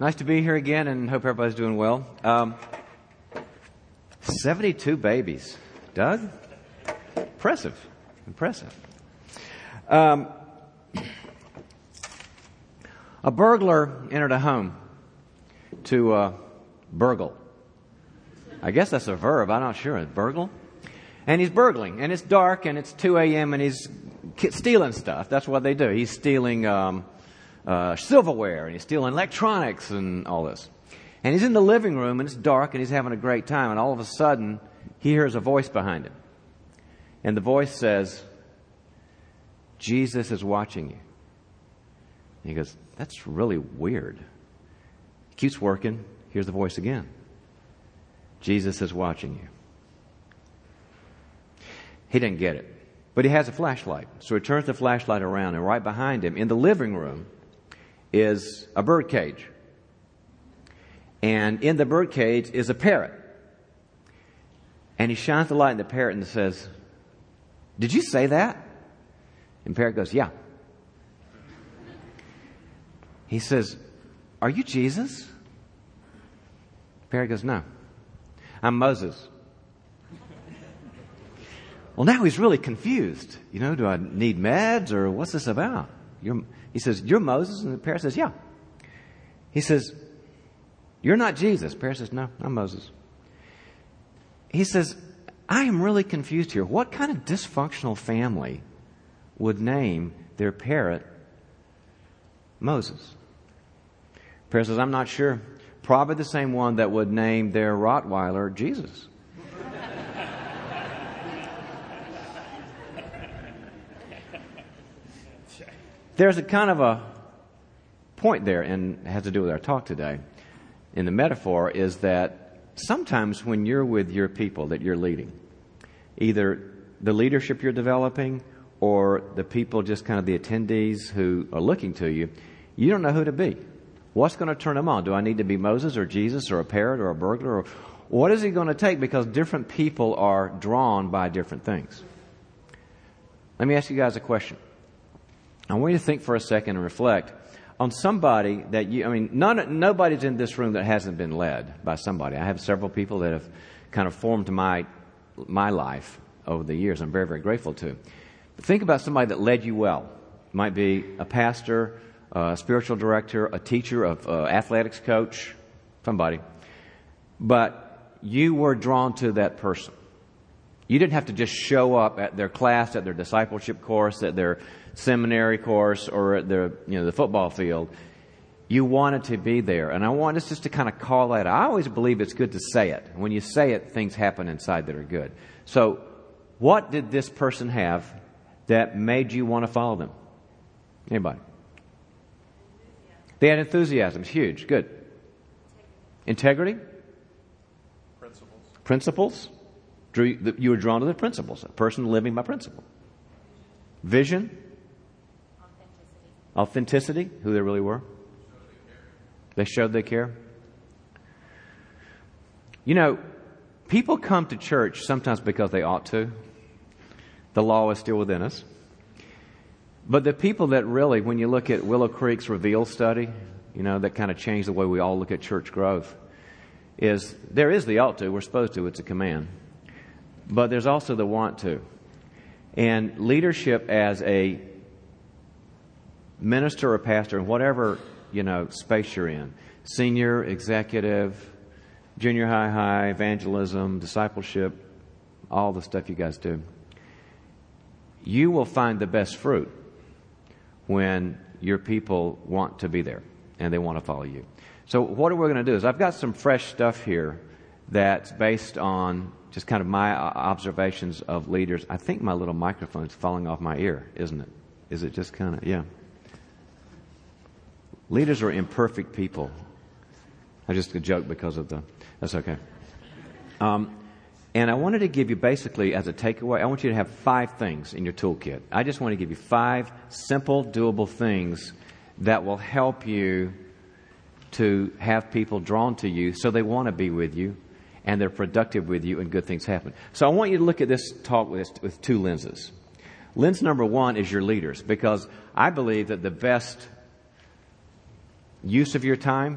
Nice to be here again, and hope everybody's doing well. 72 babies. Doug? Impressive. A burglar entered a home to burgle. I guess that's a verb. I'm not sure. Burgle? And he's burgling, and it's dark, and it's 2 a.m., and he's stealing stuff. That's what they do. He's stealing silverware, and he's stealing electronics and all this. And he's in the living room, and it's dark, and he's having a great time. And all of a sudden, he hears a voice behind him. And the voice says, "Jesus is watching you." And he goes, "That's really weird." He keeps working. Here's the voice again. "Jesus is watching you." He didn't get it. But he has a flashlight. So he turns the flashlight around, and right behind him in the living room is a bird cage. And in the bird cage is a parrot. And he shines the light in the parrot and says, "Did you say that?" And the parrot goes, "Yeah." He says, "Are you Jesus?" The parrot goes, "No, I'm Moses." Well, now he's really confused. Do I need meds or what's this about? He says, "You're Moses?" And the parrot says, "Yeah." He says, "You're not Jesus." The parrot says, "No, I'm Moses." He says, "I am really confused here. What kind of dysfunctional family would name their parrot Moses?" The parrot says, "I'm not sure. Probably the same one that would name their Rottweiler Jesus." There's a kind of a point there, and it has to do with our talk today. In the metaphor is that sometimes when you're with your people that you're leading, either the leadership you're developing or the people, just kind of the attendees who are looking to you, you don't know who to be. What's going to turn them on? Do I need to be Moses or Jesus or a parrot or a burglar? Or what is it going to take? Because different people are drawn by different things. Let me ask you guys a question. I want you to think for a second and reflect on somebody that nobody's in this room that hasn't been led by somebody. I have several people that have kind of formed my life over the years. I'm very, very grateful to. But think about somebody that led you well. It might be a pastor, a spiritual director, a teacher, athletics coach, somebody. But you were drawn to that person. You didn't have to just show up at their class, at their discipleship course, at their seminary course, or at the football field. You wanted to be there. And I want us just to kind of call that out. I always believe it's good to say it. When you say it, things happen inside that are good. So what did this person have that made you want to follow them? Anybody? They had enthusiasm. It's huge. Good. Integrity? Principles? You were drawn to the principles. A person living by principle. Vision? Authenticity, who they really were. They showed they care. People come to church sometimes because they ought to. The law is still within us. But the people that really, when you look at Willow Creek's Reveal study, that kind of changed the way we all look at church growth, is there is the ought to. We're supposed to. It's a command. But there's also the want to. And leadership as a minister or pastor in whatever, space you're in, senior, executive, junior high, evangelism, discipleship, all the stuff you guys do, you will find the best fruit when your people want to be there and they want to follow you. So what we're going to do is I've got some fresh stuff here that's based on just kind of my observations of leaders. I think my little microphone's falling off my ear, isn't it? Is it just kind of, yeah. Leaders are imperfect people. I just a joke because of that's okay. And I wanted to give you basically as a takeaway, I want you to have 5 things in your toolkit. I just want to give you 5 simple, doable things that will help you to have people drawn to you so they want to be with you and they're productive with you and good things happen. So I want you to look at this talk with 2 lenses. Lens number 1 is your leaders, because I believe that the best use of your time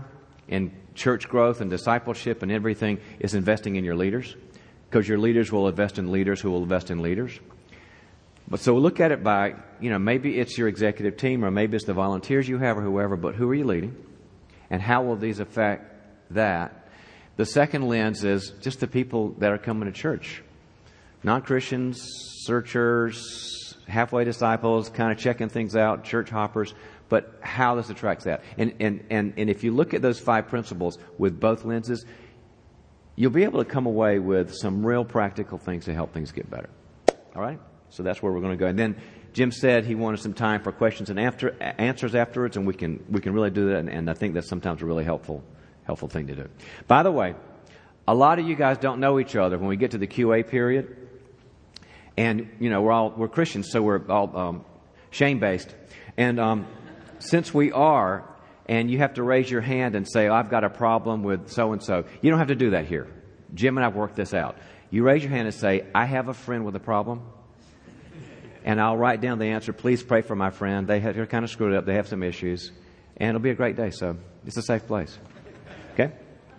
in church growth and discipleship and everything is investing in your leaders, because your leaders will invest in leaders who will invest in leaders. But so look at it by, maybe it's your executive team, or maybe it's the volunteers you have, or whoever, but who are you leading? And how will these affect that? The second lens is just the people that are coming to church. Non-Christians, searchers, halfway disciples, kind of checking things out, church hoppers. But how this attracts that. And if you look at those 5 principles with both lenses, you'll be able to come away with some real practical things to help things get better. All right? So that's where we're going to go. And then Jim said he wanted some time for questions and answers afterwards, and we can really do that. And I think that's sometimes a really helpful thing to do. By the way, a lot of you guys don't know each other when we get to the QA period. And, we're Christians, so we're all shame-based. And since we are, and you have to raise your hand and say, I've got a problem with so-and-so. You don't have to do that here. Jim and I have worked this out. You raise your hand and say, I have a friend with a problem. And I'll write down the answer. Please pray for my friend. They're kind of screwed up. They have some issues. And it'll be a great day. So it's a safe place. Okay?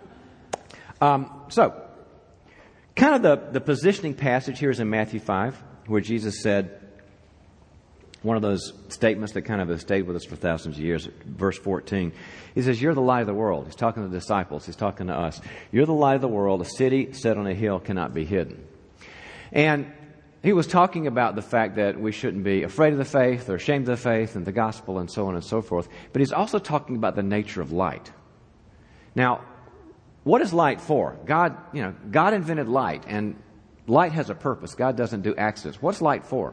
So, kind of the positioning passage here is in Matthew 5, where Jesus said, one of those statements that kind of have stayed with us for thousands of years, verse 14. He says, you're the light of the world. He's talking to the disciples. He's talking to us. You're the light of the world. A city set on a hill cannot be hidden. And he was talking about the fact that we shouldn't be afraid of the faith or ashamed of the faith and the gospel and so on and so forth. But he's also talking about the nature of light. Now, what is light for? God invented light, and light has a purpose. God doesn't do accidents. What's light for?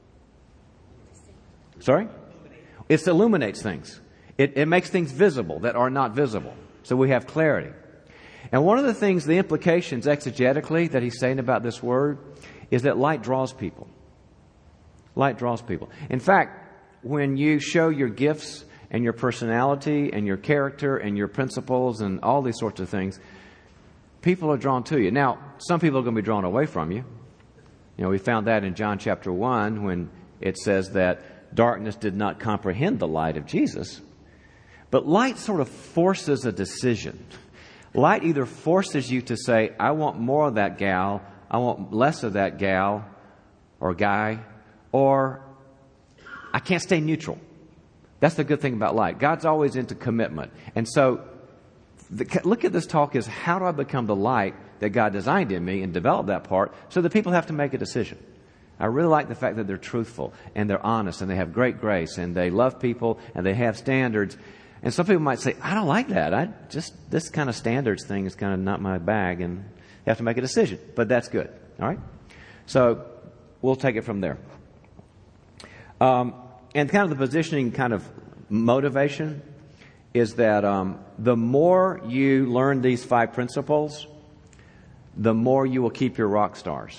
Sorry? It illuminates things. It makes things visible that are not visible. So we have clarity. And one of the things, the implications exegetically that he's saying about this word is that light draws people. Light draws people. In fact, when you show your gifts and your personality and your character and your principles and all these sorts of things, people are drawn to you. Now, some people are going to be drawn away from you. We found that in John chapter 1 when it says that darkness did not comprehend the light of Jesus. But light sort of forces a decision. Light either forces you to say, I want more of that gal, I want less of that gal or guy, or I can't stay neutral. That's the good thing about light. God's always into commitment. And so look at this talk as how do I become the light that God designed in me and develop that part so that people have to make a decision. I really like the fact that they're truthful and they're honest and they have great grace and they love people and they have standards. And some people might say, I don't like that. This kind of standards thing is kind of not my bag, and you have to make a decision. But that's good. All right? So we'll take it from there. And kind of the positioning kind of motivation is that the more you learn these 5 principles, the more you will keep your rock stars.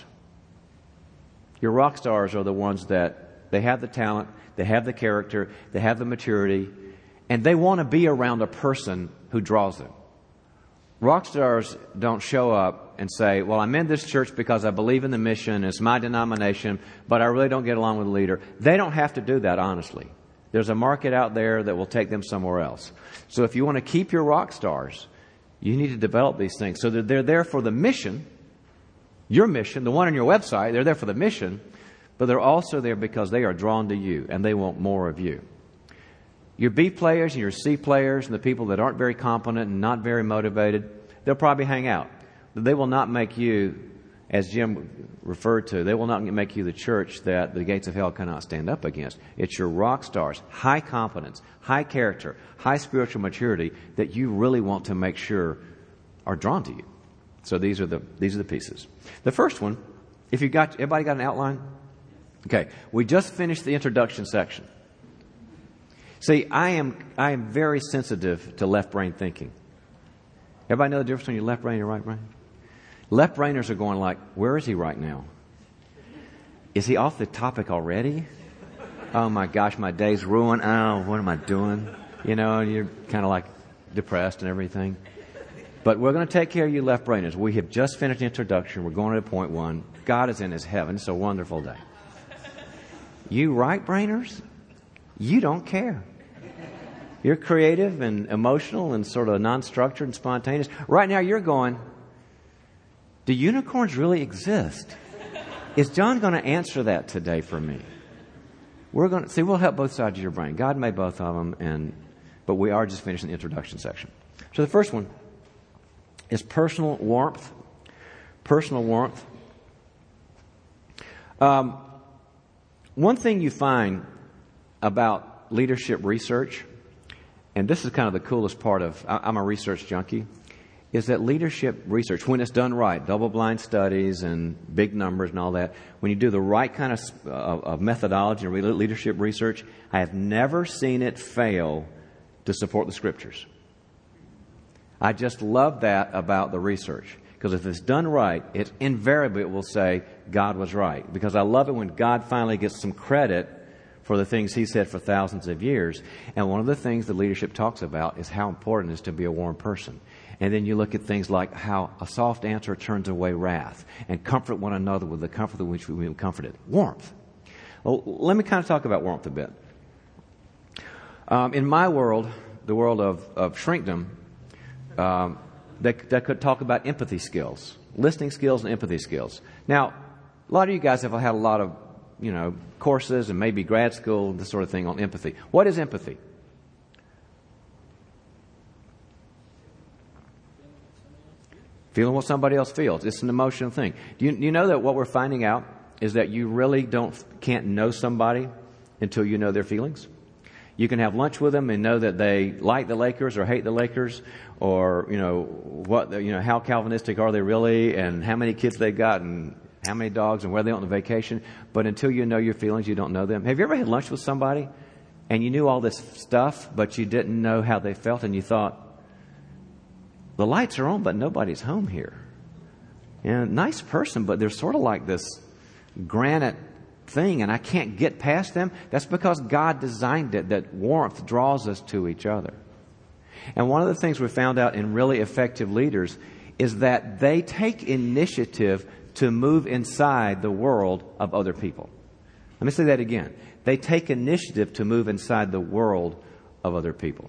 Your rock stars are the ones that they have the talent, they have the character, they have the maturity, and they want to be around a person who draws them. Rock stars don't show up and say, well, I'm in this church because I believe in the mission, it's my denomination, but I really don't get along with the leader. They don't have to do that, honestly. There's a market out there that will take them somewhere else. So if you want to keep your rock stars, you need to develop these things so that they're there for the mission. Your mission, the one on your website, they're there for the mission, but they're also there because they are drawn to you and they want more of you. Your B players and your C players and the people that aren't very competent and not very motivated, they'll probably hang out. But they will not make you, as Jim referred to, they will not make you the church that the gates of hell cannot stand up against. It's your rock stars, high competence, high character, high spiritual maturity that you really want to make sure are drawn to you. So these are the pieces. The first one, everybody got an outline? Okay, we just finished the introduction section. See, I am very sensitive to left brain thinking. Everybody know the difference between your left brain and your right brain? Left brainers are going like, where is he right now? Is he off the topic already? Oh my gosh, my day's ruined. Oh, what am I doing? And you're kind of like depressed and everything. But we're going to take care of you left brainers. We have just finished the introduction. We're going to point 1. God is in his heaven. It's a wonderful day. You right brainers, you don't care. You're creative and emotional and sort of non-structured and spontaneous. Right now you're going, do unicorns really exist? Is John going to answer that today for me? We're going to see. We'll help both sides of your brain. God made both of them, but we are just finishing the introduction section. So the first one is personal warmth. Personal warmth. One thing you find about leadership research, and this is kind of the coolest part of, I'm a research junkie, is that leadership research, when it's done right, double-blind studies and big numbers and all that, when you do the right kind of methodology and leadership research, I have never seen it fail to support the Scriptures. I just love that about the research. Because if it's done right, it invariably will say God was right. Because I love it when God finally gets some credit for the things He said for thousands of years. And one of the things the leadership talks about is how important it is to be a warm person. And then you look at things like how a soft answer turns away wrath, and comfort one another with the comfort with which we've been comforted. Warmth. Well, let me kind of talk about warmth a bit. In my world, the world of shrinkdom, that could talk about empathy skills, listening skills and empathy skills. Now, a lot of you guys have had a lot of, courses and maybe grad school, this sort of thing on empathy. What is empathy? Feeling what somebody else feels. It's an emotional thing. Do you know that what we're finding out is that you really can't know somebody until you know their feelings? You can have lunch with them and know that they like the Lakers or hate the Lakers, or how Calvinistic are they really, and how many kids they got, and how many dogs, and where they on the vacation. But until you know your feelings, you don't know them. Have you ever had lunch with somebody and you knew all this stuff, but you didn't know how they felt, and you thought, the lights are on, but nobody's home here. Nice person, but they're sort of like this granite thing, and I can't get past them. That's because God designed it, that warmth draws us to each other. And one of the things we found out in really effective leaders is that they take initiative to move inside the world of other people. Let me say that again. They take initiative to move inside the world of other people.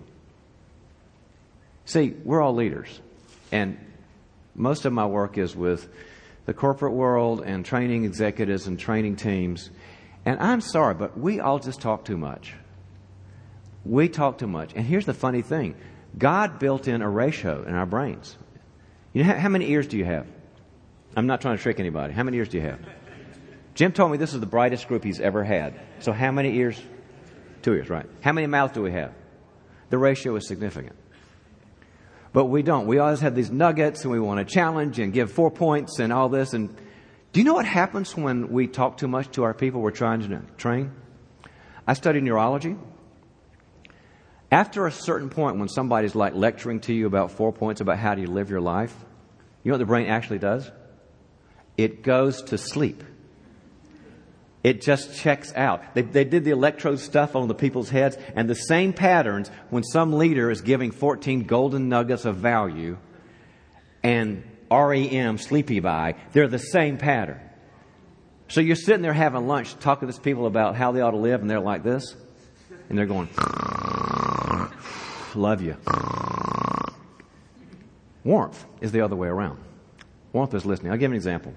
See, we're all leaders, and most of my work is with the corporate world and training executives and training teams. And I'm sorry, but we all just talk too much. We talk too much. And here's the funny thing. God built in a ratio in our brains. You know, how many ears do you have? I'm not trying to trick anybody. How many ears do you have? Jim told me this is the brightest group he's ever had. So how many ears? 2 ears, right. How many mouths do we have? The ratio is significant. But we don't. We always have these nuggets, and we want to challenge and give 4 points and all this. And do you know what happens when we talk too much to our people we're trying to train? I studied neurology. After a certain point, when somebody's like lecturing to you about 4 points about how do you live your life, you know what the brain actually does? It goes to sleep. It just checks out. They did the electrode stuff on the people's heads, and the same patterns when some leader is giving 14 golden nuggets of value and REM, sleepy by, they're the same pattern. So you're sitting there having lunch, talking to these people about how they ought to live, and they're like this, and they're going, love you. Warmth is the other way around. Warmth is listening. I'll give an example.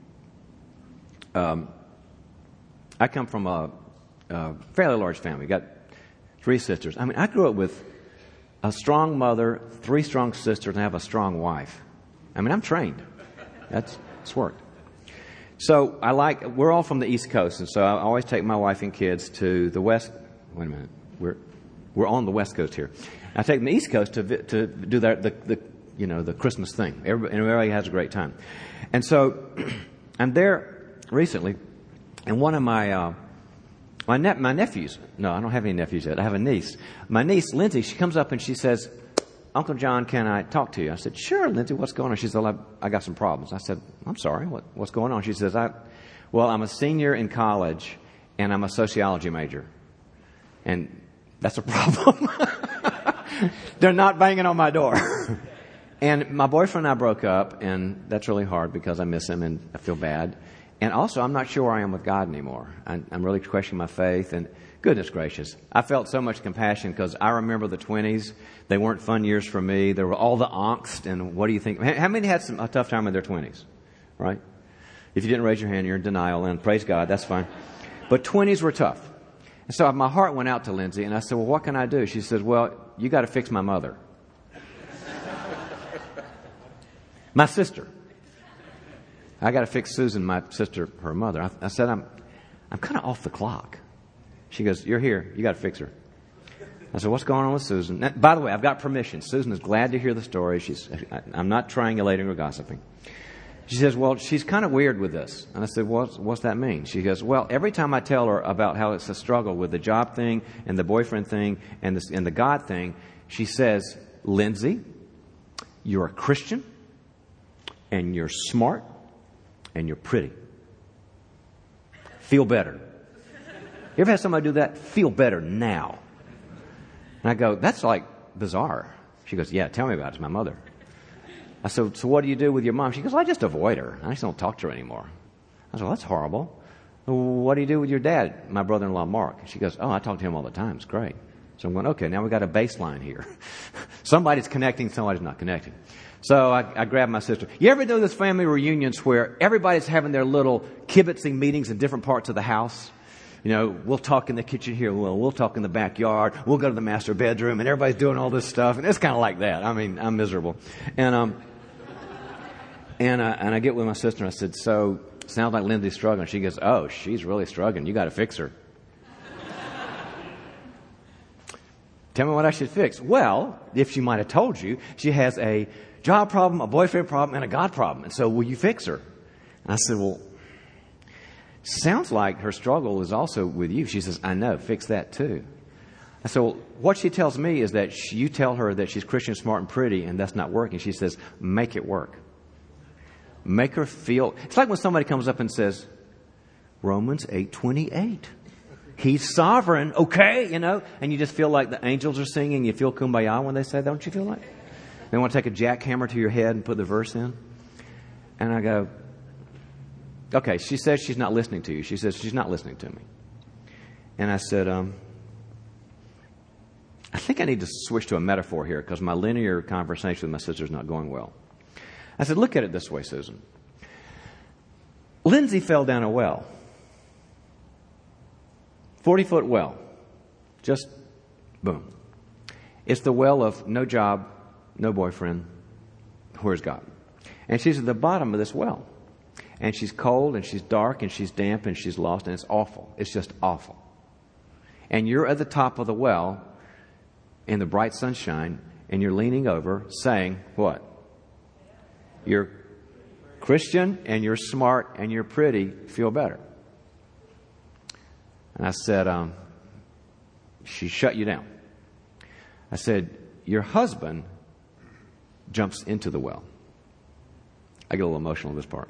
I come from a fairly large family. Got 3 sisters. I mean, I grew up with a strong mother, 3 strong sisters, and I have a strong wife. I mean, I'm trained. It's worked. So we're all from the East Coast, and so I always take my wife and kids to the West. Wait a minute. We're on the West Coast here. I take them to the East Coast to do the Christmas thing. Everybody has a great time. And so I'm there recently. And one of my nephews, no, I don't have any nephews yet. I have a niece. My niece, Lindsay, she comes up and she says, Uncle John, can I talk to you? I said, sure, Lindsay, what's going on? She said, well, I got some problems. I said, I'm sorry, what's going on? She says, I'm a senior in college and I'm a sociology major. And that's a problem. They're not banging on my door. And my boyfriend and I broke up, and that's really hard because I miss him and I feel bad. And also, I'm not sure where I am with God anymore. I'm really questioning my faith. And Goodness gracious. I felt so much compassion because I remember the 20s. They weren't fun years for me. There were all the angst, and what do you think? How many had a tough time in their 20s, right? If you didn't raise your hand, you're in denial, and praise God, that's fine. But 20s were tough. And so my heart went out to Lindsay, and I said, well, what can I do? She says, well, you got to fix my mother. My sister. I got to fix Susan, my sister, her mother. I said, I'm kind of off the clock. She goes, you're here. You got to fix her. I said, what's going on with Susan? Now, by the way, I've got permission. Susan is glad to hear the story. I'm not triangulating or gossiping. She says, well, she's kind of weird with this. And I said, what's that mean? She goes, well, every time I tell her about how it's a struggle with the job thing and the boyfriend thing and the God thing, she says, Lindsay, you're a Christian and you're smart and you're pretty. Feel better. You ever had somebody do that? Feel better now. And I go, that's like bizarre. She goes, yeah, tell me about it. It's my mother. I said, so what do you do with your mom? She goes, well, I just avoid her. I just don't talk to her anymore. I said, well, that's horrible. What do you do with your dad, my brother-in-law, Mark? She goes, oh, I talk to him all the time. It's great. So I'm going, okay, now we got a baseline here. Somebody's connecting, somebody's not connecting. So I grabbed my sister. You ever do those family reunions where everybody's having their little kibitzing meetings in different parts of the house? You know, we'll talk in the kitchen here. We'll talk in the backyard. We'll go to the master bedroom, and everybody's doing all this stuff. And it's kind of like that. I mean, I'm miserable. And I get with my sister, and I said, so, sounds like Lindsay's struggling. She goes, oh, she's really struggling. You got to fix her. Tell me what I should fix. Well, if she might have told you, she has a job problem, a boyfriend problem, and a God problem. And so will you fix her? And I said, well, sounds like her struggle is also with you. She says, I know, fix that too. I said, well, what she tells me is that you tell her that she's Christian, smart, and pretty, and that's not working. She says, make it work. Make her feel. It's like when somebody comes up and says, Romans 8:28. He's sovereign, okay, you know, and you just feel like the angels are singing. You feel kumbaya when they say that, don't you feel like? They want to take a jackhammer to your head and put the verse in. And I go, okay, she says she's not listening to you. She says she's not listening to me. And I said, I think I need to switch to a metaphor here because my linear conversation with my sister is not going well. I said, look at it this way, Susan. Lindsay fell down a well. 40-foot well. Just boom. It's the well of no job, no boyfriend. Where's God? And she's at the bottom of this well. And she's cold and she's dark and she's damp and she's lost and it's awful. It's just awful. And you're at the top of the well in the bright sunshine and you're leaning over saying what? You're Christian and you're smart and you're pretty. Feel better. And I said, she shut you down. I said, your husband jumps into the well. I get a little emotional in this part.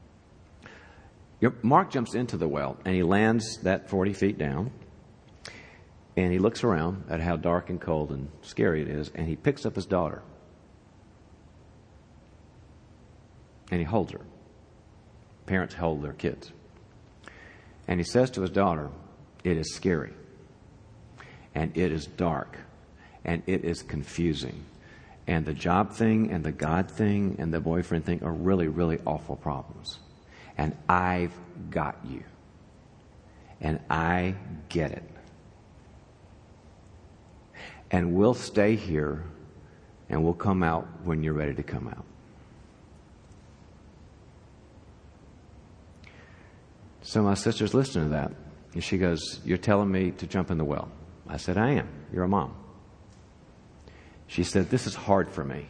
Mark jumps into the well and he lands that 40 feet down and he looks around at how dark and cold and scary it is and he picks up his daughter and he holds her. Parents hold their kids. And he says to his daughter, it is scary and it is dark and it is confusing and the job thing and the God thing and the boyfriend thing are really, really awful problems. And I've got you. And I get it. And we'll stay here and we'll come out when you're ready to come out. So my sister's listening to that. And she goes, you're telling me to jump in the well. I said, I am. You're a mom. She said, this is hard for me.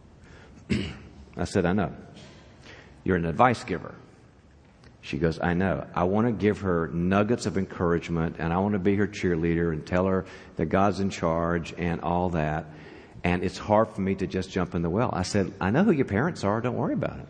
I said, I know. You're an advice giver. She goes, I know. I want to give her nuggets of encouragement and I want to be her cheerleader and tell her that God's in charge and all that. And it's hard for me to just jump in the well. I said, I know who your parents are. Don't worry about it.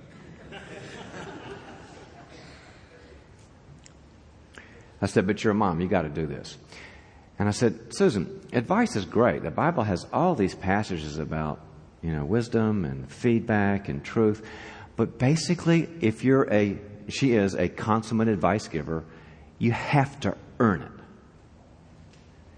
I said, but you're a mom. You got to do this. And I said, Susan, advice is great. The Bible has all these passages about, wisdom and feedback and truth. But basically, if she is a consummate advice giver, you have to earn it.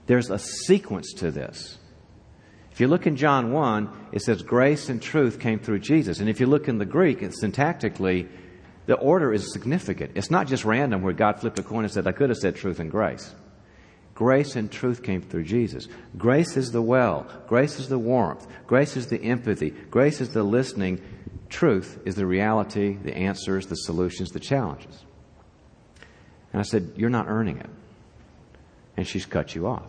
There's a sequence to this. If you look in John 1, it says grace and truth came through Jesus. And if you look in the Greek, syntactically, the order is significant. It's not just random where God flipped a coin and said, I could have said truth and grace. Grace and truth came through Jesus. Grace is the well. Grace is the warmth. Grace is the empathy. Grace is the listening. Truth is the reality, the answers, the solutions, the challenges. And I said, you're not earning it. And she's cut you off.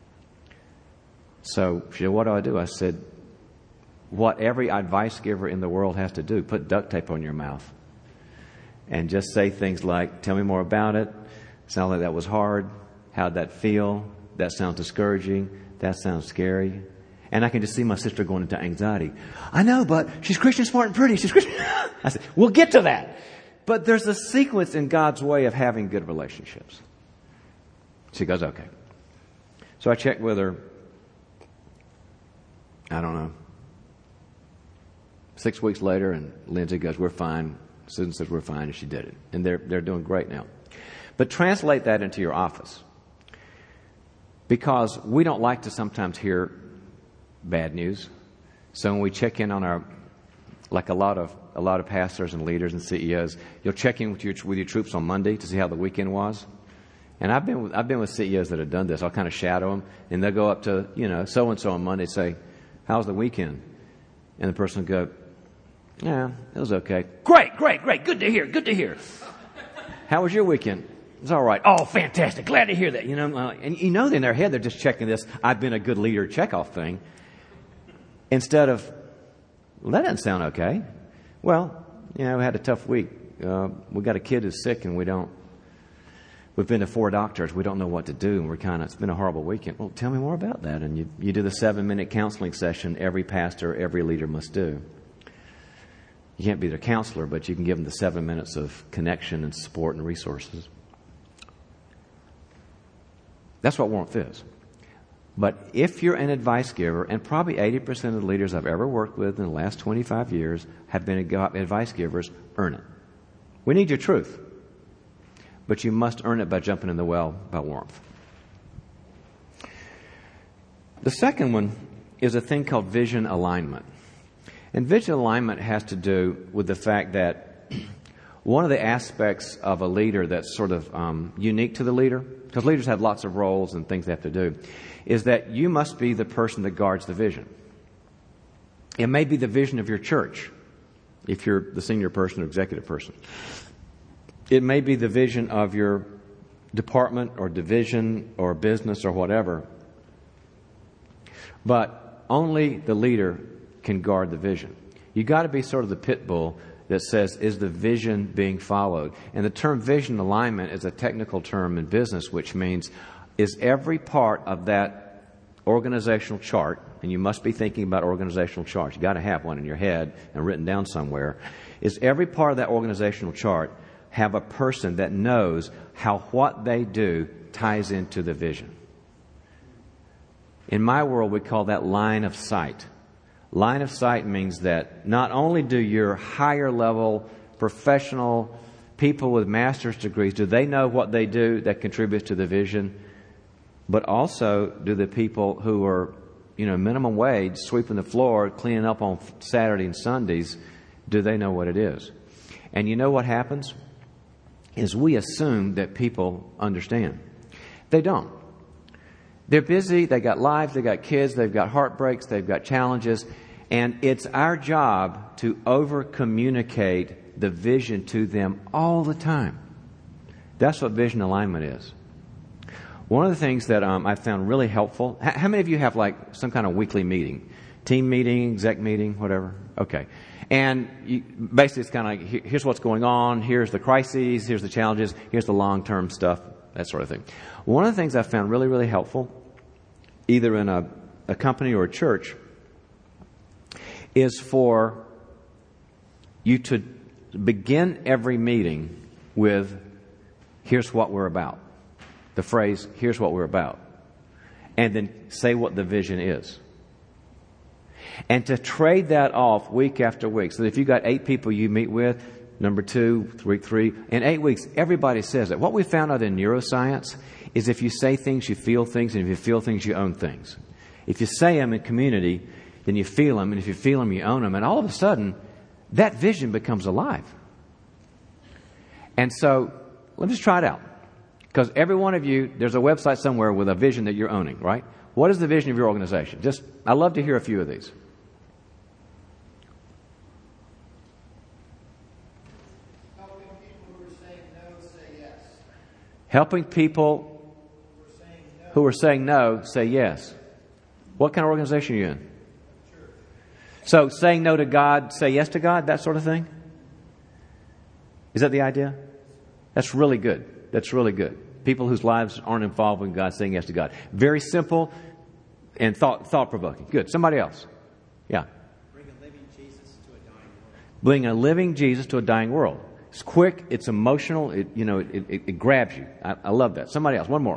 So she said, what do? I said, what every advice giver in the world has to do, put duct tape on your mouth. And just say things like, tell me more about it. Sounds like that was hard. How'd that feel? That sounds discouraging. That sounds scary. And I can just see my sister going into anxiety. I know, but she's Christian, smart, and pretty. She's Christian. I said, we'll get to that. But there's a sequence in God's way of having good relationships. She goes, okay. So I checked with her, I don't know, 6 weeks later, and Lindsay goes, we're fine. Susan says, we're fine, and she did it. And they're doing great now. But translate that into your office. Because we don't like to sometimes hear bad news. So when we check in on our, like a lot of pastors and leaders and CEOs, you'll check in with your troops on Monday to see how the weekend was. And I've been with CEOs that have done this. I'll kind of shadow them, and they'll go up to, so and so on Monday and say, how's the weekend? And the person will go, yeah, it was okay. Great. Good to hear. How was your weekend? It's all right. Oh, fantastic. Glad to hear that. And in their head, they're just checking this, I've been a good leader checkoff thing. Instead of, well, that doesn't sound okay. Well, we had a tough week. We got a kid who's sick and we've been to 4 doctors. We don't know what to do. And it's been a horrible weekend. Well, tell me more about that. And you do the 7-minute counseling session every pastor, every leader must do. You can't be their counselor, but you can give them the 7 minutes of connection and support and resources. That's what warmth is. But if you're an advice giver, and probably 80% of the leaders I've ever worked with in the last 25 years have been advice givers, earn it. We need your truth. But you must earn it by jumping in the well by warmth. The second one is a thing called vision alignment. And vision alignment has to do with the fact that one of the aspects of a leader that's sort of unique to the leader, because leaders have lots of roles and things they have to do, is that you must be the person that guards the vision. It may be the vision of your church, if you're the senior person or executive person. It may be the vision of your department or division or business or whatever. But only the leader can guard the vision. You got to be sort of the pit bull that says, is the vision being followed? And the term vision alignment is a technical term in business, which means, is every part of that organizational chart, and you must be thinking about organizational charts. You got to have one in your head and written down somewhere. Is every part of that organizational chart have a person that knows how what they do ties into the vision? In my world, we call that line of sight. Line of sight means that not only do your higher level professional people with master's degrees, do they know what they do that contributes to the vision, but also do the people who are, minimum wage, sweeping the floor, cleaning up on Saturday and Sundays, do they know what it is? And you know what happens? Is we assume that people understand. They don't. They're busy, they got lives, they got kids, they've got heartbreaks, they've got challenges, and it's our job to over-communicate the vision to them all the time. That's what vision alignment is. One of the things that I found really helpful, how many of you have like some kind of weekly meeting? Team meeting, exec meeting, whatever? Okay. And basically it's kind of like, here's what's going on, here's the crises, here's the challenges, here's the long-term stuff, that sort of thing. One of the things I found really, really helpful, either in a company or a church, is for you to begin every meeting with, here's what we're about. The phrase, here's what we're about. And then say what the vision is. And to trade that off week after week. So that if you've got 8 people you meet with, number 2, week 3, in 8 weeks, everybody says it. What we found out in neuroscience is if you say things, you feel things, and if you feel things, you own things. If you say them in community, then you feel them, and if you feel them, you own them, and all of a sudden, that vision becomes alive. And so, let me just try it out. Because every one of you, there's a website somewhere with a vision that you're owning, right? What is the vision of your organization? I'd love to hear a few of these. Helping people who are saying no, say yes. What kind of organization are you in? So, saying no to God, say yes to God, that sort of thing? Is that the idea? That's really good. That's really good. People whose lives aren't involved with God saying yes to God. Very simple and thought-provoking. Good. Somebody else. Yeah. Bring a living Jesus to a dying world. Bring a living Jesus to a dying world. It's quick. It's emotional. It grabs you. I love that. Somebody else. One more.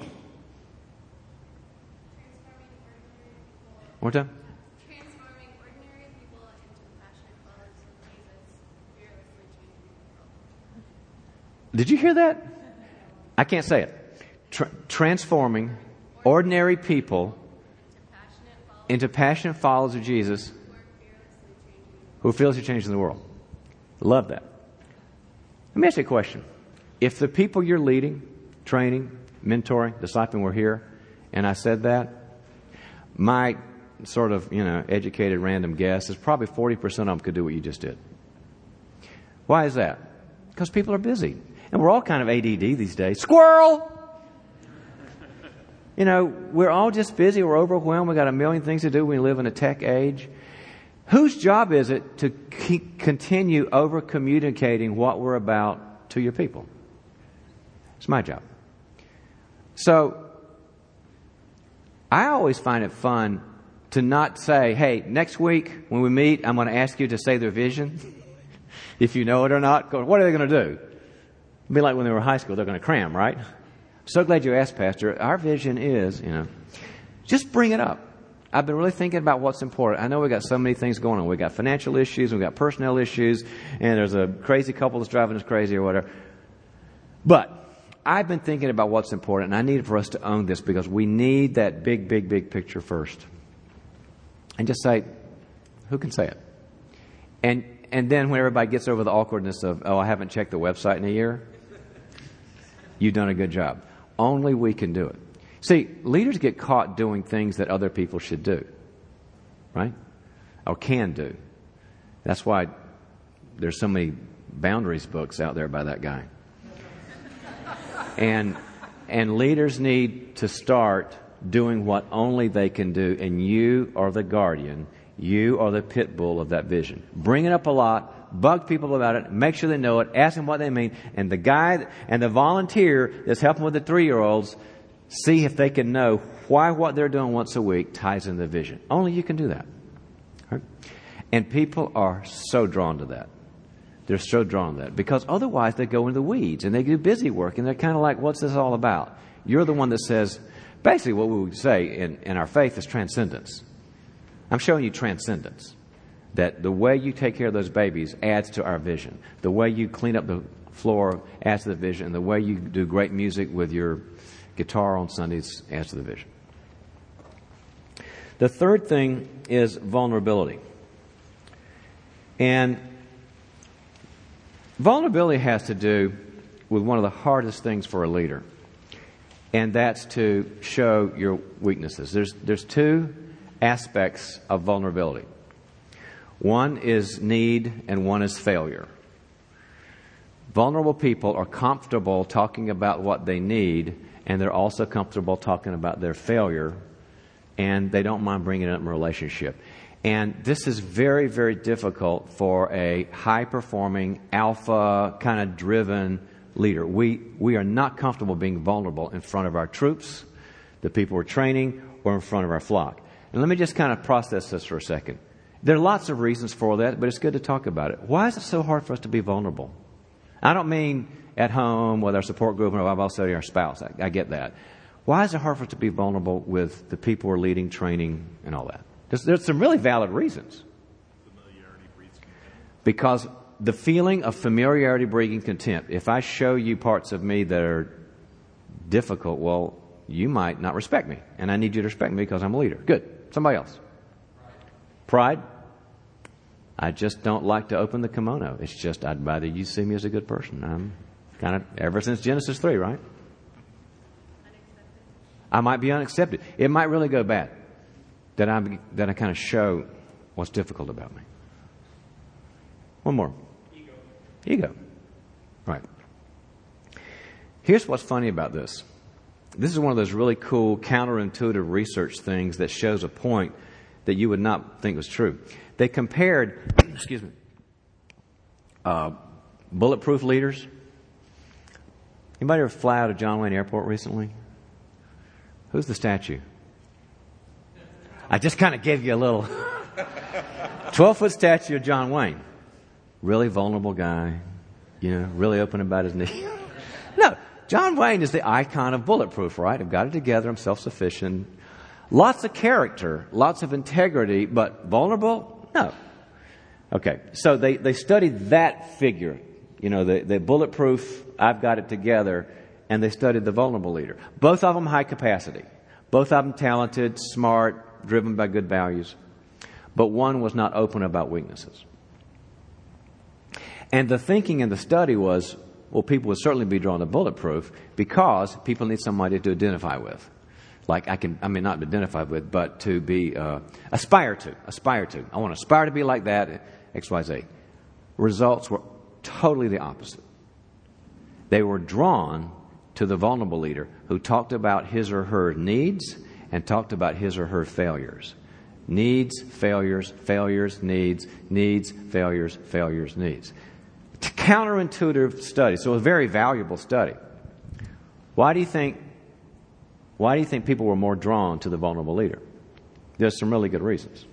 One more time. Transforming ordinary people into passionate followers of Jesus, fearlessly changing the world. Did you hear that? I can't say it. Transforming ordinary people into passionate followers of Jesus who are fearlessly changing the world. Love that. Let me ask you a question. If the people you're leading, training, mentoring, discipling were here, and I said that, my sort of, educated random guess is probably 40% of them could do what you just did. Why is that? Because people are busy. And we're all kind of ADD these days. Squirrel! We're all just busy. We're overwhelmed. We've got a million things to do. We live in a tech age. Whose job is it to continue over-communicating what we're about to your people? It's my job. So, I always find it fun to not say, hey, next week when we meet, I'm going to ask you to say their vision. If you know it or not, what are they going to do? It'd be like when they were in high school, they're going to cram, right? So glad you asked, Pastor. Our vision is, just bring it up. I've been really thinking about what's important. I know we've got so many things going on. We've got financial issues, we've got personnel issues, and there's a crazy couple that's driving us crazy or whatever. But I've been thinking about what's important, and I need for us to own this because we need that big, big, big picture first. And just say, who can say it? And then when everybody gets over the awkwardness of, I haven't checked the website in a year, you've done a good job. Only we can do it. See, leaders get caught doing things that other people should do, right? Or can do. That's why there's so many boundaries books out there by that guy. And leaders need to start doing what only they can do, and you are the guardian. You are the pit bull of that vision. Bring it up a lot. Bug people about it. Make sure they know it. Ask them what they mean. And the guy and the volunteer that's helping with the 3-year-olds, see if they can know why what they're doing once a week ties in the vision. Only you can do that. Right? And people are so drawn to that. They're so drawn to that. Because otherwise they go into the weeds and they do busy work and they're kind of like, what's this all about? You're the one that says, basically what we would say in our faith is transcendence. I'm showing you transcendence. That the way you take care of those babies adds to our vision. The way you clean up the floor adds to the vision. And the way you do great music with your guitar on Sundays adds to the vision. The third thing is vulnerability. And vulnerability has to do with one of the hardest things for a leader. And that's to show your weaknesses. There's two aspects of vulnerability. One is need and one is failure. Vulnerable people are comfortable talking about what they need, and they're also comfortable talking about their failure, and they don't mind bringing it up in a relationship. And this is very, very difficult for a high-performing, alpha, kind of driven leader. We are not comfortable being vulnerable in front of our troops, the people we're training, or in front of our flock. And let me just kind of process this for a second. There are lots of reasons for that, but it's good to talk about it. Why is it so hard for us to be vulnerable? I don't mean at home with our support group or Bible study, our spouse. I get that. Why is it hard for us to be vulnerable with the people we're leading, training, and all that? There's some really valid reasons. Familiarity breeds contempt. Because the feeling of familiarity breeding contempt. If I show you parts of me that are difficult, well, you might not respect me, and I need you to respect me because I'm a leader. Good. Somebody else. Pride. I just don't like to open the kimono. It's just I'd rather you see me as a good person. I'm kind of, ever since Genesis 3, right? I might be unaccepted. It might really go bad that I kind of show what's difficult about me. One more. Ego. Right. Here's what's funny about this. This is one of those really cool counterintuitive research things that shows a point that you would not think was true. They compared, bulletproof leaders. Anybody ever fly out of John Wayne Airport recently? Who's the statue? I just kind of gave you a little 12-foot statue of John Wayne. Really vulnerable guy, really open about his knee. No, John Wayne is the icon of bulletproof, right? I've got it together. I'm self-sufficient. Lots of character, lots of integrity, but vulnerable? No. Okay, so they studied that figure, the bulletproof, I've got it together, and they studied the vulnerable leader. Both of them high capacity. Both of them talented, smart, driven by good values. But one was not open about weaknesses. And the thinking in the study was, well, people would certainly be drawn to bulletproof because people need somebody to identify with. Not identify with, but to be, aspire to. I want to aspire to be like that, XYZ. Results were totally the opposite. They were drawn to the vulnerable leader who talked about his or her needs and talked about his or her failures. Needs, failures, failures, needs, failures, failures, needs. It's a counterintuitive study, so a very valuable study. Why do you think people were more drawn to the vulnerable leader? There's some really good reasons.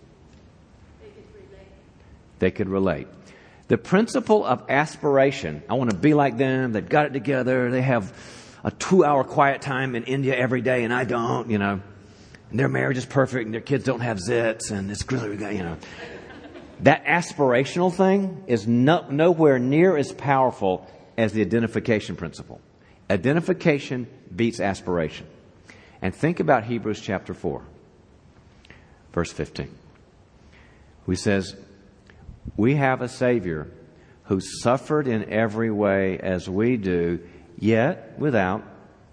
They could relate. The principle of aspiration, I want to be like them, they've got it together, they have a 2-hour quiet time in India every day and I don't, and their marriage is perfect and their kids don't have zits and it's really, That aspirational thing is nowhere near as powerful as the identification principle. Identification beats aspiration. And think about Hebrews chapter 4, verse 15. He says, we have a Savior who suffered in every way as we do, yet without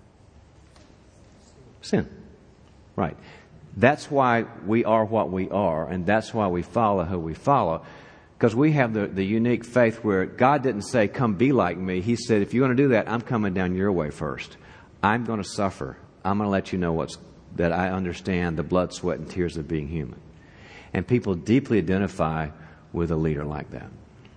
sin. Right. That's why we are what we are, and that's why we follow who we follow. Because we have the unique faith where God didn't say, come be like me. He said, if you want to do that, I'm coming down your way first. I'm going to suffer. I'm going to let you know that I understand the blood, sweat, and tears of being human. And people deeply identify with a leader like that.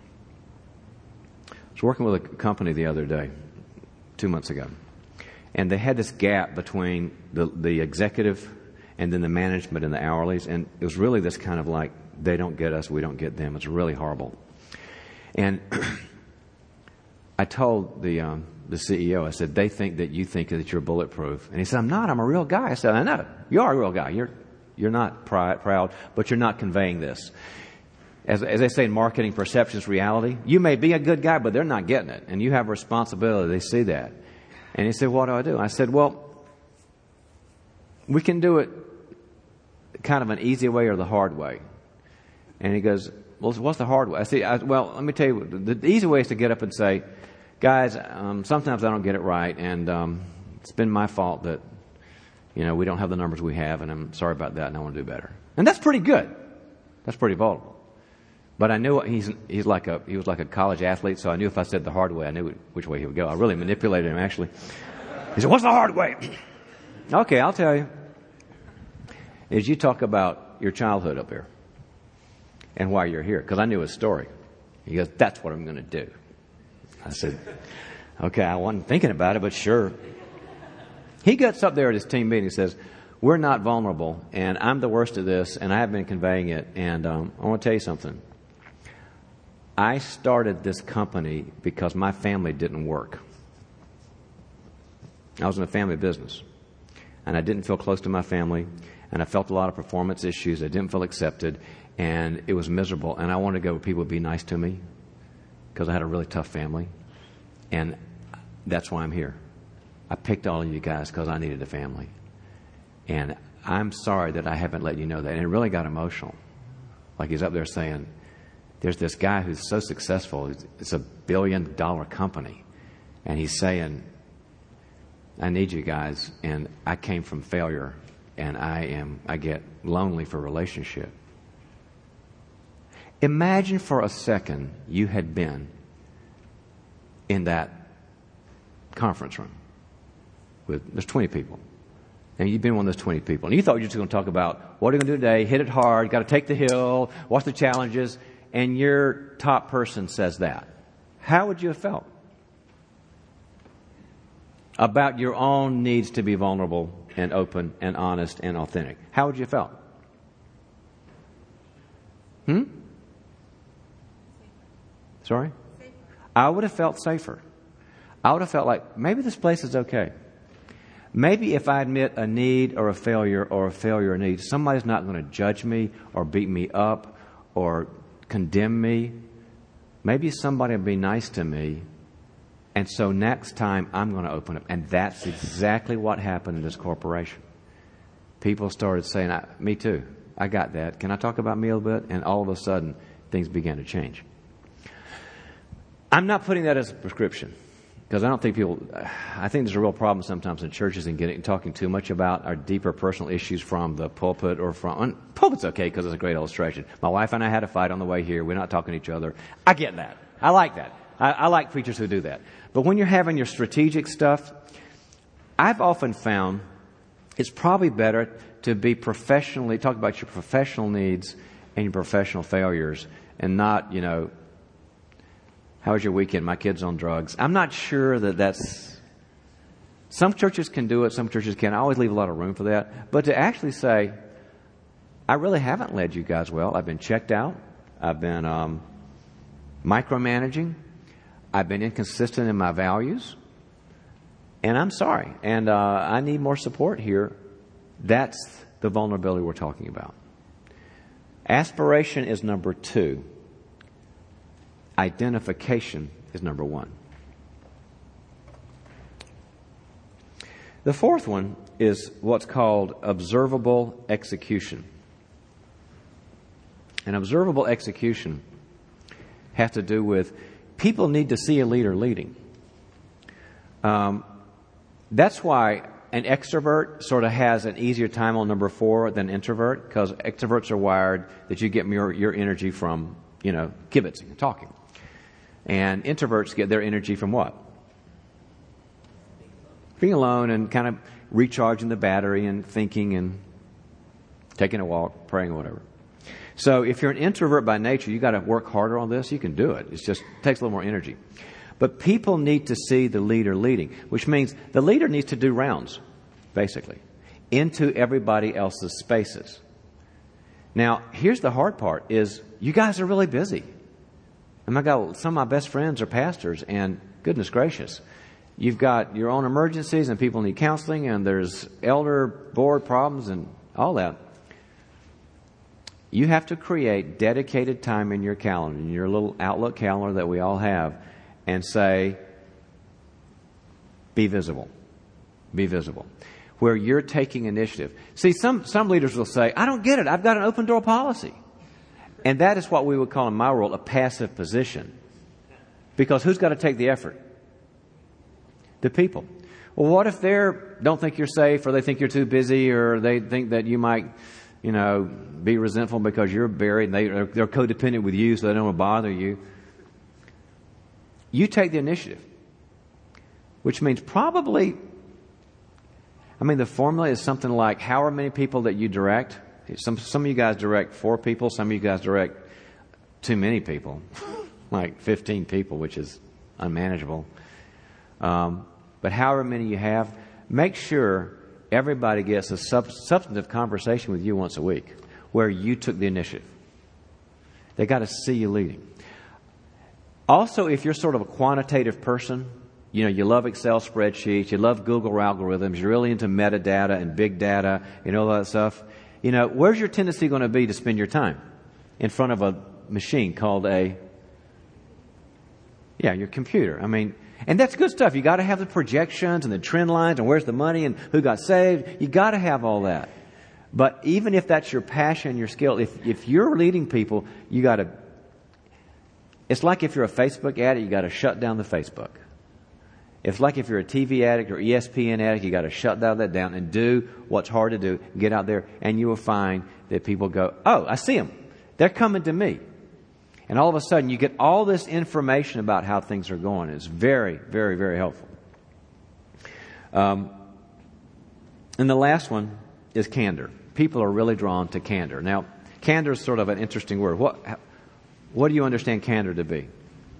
I was working with a company the other day, 2 months ago, and they had this gap between the executive and then the management and the hourlies, and it was really this kind of like, they don't get us, we don't get them. It's really horrible. And I told the CEO, I said, they think that you think that you're bulletproof. And he said, I'm not, I'm a real guy. I said, I know, you are a real guy. You're not proud, but you're not conveying this. As they say in marketing, perception is reality. You may be a good guy, but they're not getting it. And you have a responsibility. They see that. And he said, what do? I said, well, we can do it kind of an easy way or the hard way. And he goes, well, what's the hard way? I said, well, let me tell you, the easy way is to get up and say, guys, sometimes I don't get it right. And it's been my fault that, we don't have the numbers we have. And I'm sorry about that. And I want to do better. And that's pretty good. That's pretty vulnerable. But I knew he was like a college athlete, so I knew if I said the hard way, I knew which way he would go. I really manipulated him, actually. He said, what's the hard way? Okay, I'll tell you. As you talk about your childhood up here and why you're here, because I knew his story. He goes, that's what I'm going to do. I said, okay, I wasn't thinking about it, but sure. He gets up there at his team meeting and says, we're not vulnerable, and I'm the worst at this, and I have been conveying it, and I want to tell you something. I started this company because my family didn't work. I was in a family business, and I didn't feel close to my family, and I felt a lot of performance issues. I didn't feel accepted, and it was miserable, and I wanted to go where people would be nice to me because I had a really tough family, and that's why I'm here. I picked all of you guys because I needed a family. And I'm sorry that I haven't let you know that. And it really got emotional. Like he's up there saying, there's this guy who's so successful. It's $1 billion company. And he's saying, I need you guys. And I came from failure. And I get lonely for relationship. Imagine for a second you had been in that conference room there's 20 people. And you've been one of those 20 people. And you thought you were just going to talk about what are you going to do today, hit it hard, got to take the hill, what's the challenges, and your top person says that. How would you have felt about your own needs to be vulnerable and open and honest and authentic? How would you have felt? Sorry? Safer. I would have felt safer. I would have felt like maybe this place is okay. Maybe if I admit a need or a failure need, somebody's not going to judge me or beat me up or condemn me. Maybe somebody will be nice to me. And so next time I'm going to open up. And that's exactly what happened in this corporation. People started saying, me too. I got that. Can I talk about me a little bit? And all of a sudden, things began to change. I'm not putting that as a prescription. Because I think there's a real problem sometimes in churches in talking too much about our deeper personal issues from the pulpit pulpit's okay because it's a great illustration. My wife and I had a fight on the way here. We're not talking to each other. I get that. I like that. I like preachers who do that. But when you're having your strategic stuff, I've often found it's probably better to be talk about your professional needs and your professional failures and not, how was your weekend? My kid's on drugs. I'm not sure that's... Some churches can do it, some churches can't. I always leave a lot of room for that. But to actually say, I really haven't led you guys well. I've been checked out. I've been micromanaging. I've been inconsistent in my values. And I'm sorry. And I need more support here. That's the vulnerability we're talking about. Aspiration is number 2. Identification is number 1. The fourth one is what's called observable execution. And observable execution has to do with people need to see a leader leading. That's why an extrovert sort of has an easier time on number 4 than an introvert, because extroverts are wired that you get your energy from, kibitzing and talking. And introverts get their energy from what? Being alone and kind of recharging the battery and thinking and taking a walk, praying or whatever. So if you're an introvert by nature, you got to work harder on this. You can do it. It takes a little more energy. But people need to see the leader leading, which means the leader needs to do rounds, basically, into everybody else's spaces. Now, here's the hard part is you guys are really busy. And my God, some of my best friends are pastors, and goodness gracious, you've got your own emergencies and people need counseling and there's elder board problems and all that. You have to create dedicated time in your calendar, in your little Outlook calendar that we all have, and say, be visible. Be visible. Where you're taking initiative. See, some leaders will say, I don't get it. I've got an open door policy. And that is what we would call in my world a passive position. Because who's got to take the effort? The people. Well, what if they don't think you're safe, or they think you're too busy, or they think that you might, be resentful because you're buried and they're codependent with you, so they don't want to bother you. You take the initiative. Which means probably, the formula is something like however many people that you direct. Some of you guys direct 4 people. Some of you guys direct too many people, like 15 people, which is unmanageable. But however many you have, make sure everybody gets a substantive conversation with you once a week where you took the initiative. They got to see you leading. Also, if you're sort of a quantitative person, you love Excel spreadsheets, you love Google algorithms, you're really into metadata and big data, all that stuff. Where's your tendency going to be to spend your time? In front of a machine called your computer. And that's good stuff. You got to have the projections and the trend lines and where's the money and who got saved. You got to have all that. But even if that's your passion, your skill, if you're leading people, you got to. It's like if you're a Facebook addict, you got to shut down the Facebook. It's like if you're a TV addict or ESPN addict, you got to shut that down and do what's hard to do. Get out there, and you will find that people go, "Oh, I see them. They're coming to me." And all of a sudden, you get all this information about how things are going. It's very, very, very helpful. And the last one is candor. People are really drawn to candor. Now, candor is sort of an interesting word. What do you understand candor to be?